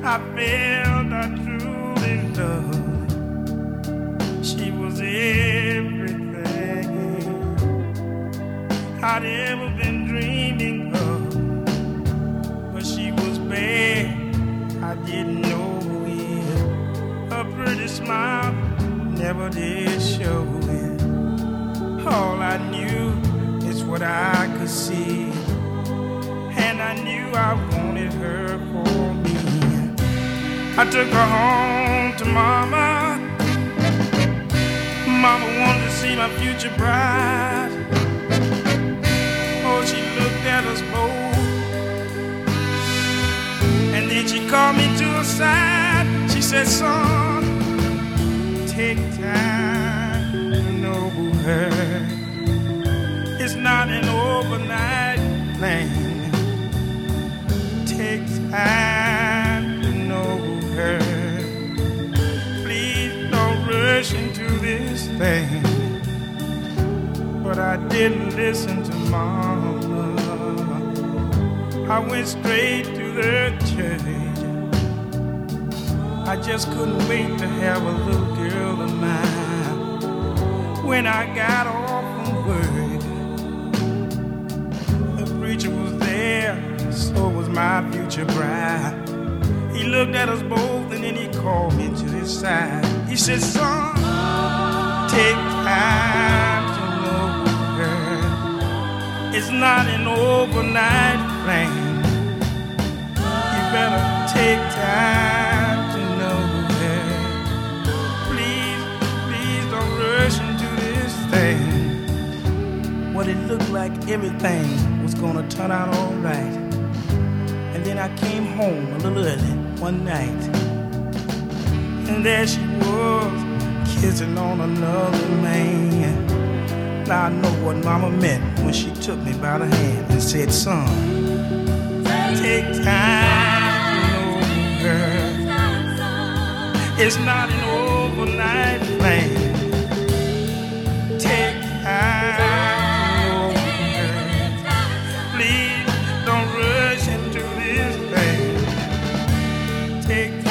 I felt I truly loved. She was everything I'd ever been dreaming of. But she was bad, I didn't know it. Her pretty smile never did show it. All I knew is what I could see, and I knew I wanted her for me. I took her home to Mama. Mama wanted to see my future bride. Oh, she looked at us both, and then she called me to her side. She said, son, take time to know her. It's not an overnight thing. Take time to know her. Please don't rush into this thing. But I didn't listen to Mama. I went straight to the church. I just couldn't wait to have a little girl of mine. When I got off from work, the preacher was there, so was my future bride. He looked at us both and then he called me to his side. He said, son, take time to know her. It's not an overnight thing. You better take time to know her. Please, please don't rush into this thing. Well, it looked like everything was gonna turn out all right. And then I came home a little early one night, and there she was, kissing on another man. Now I know what Mama meant when she took me by the hand and said, son, take time to know her. It's not an overnight thing. Take time to know her. Please don't rush into this thing. Take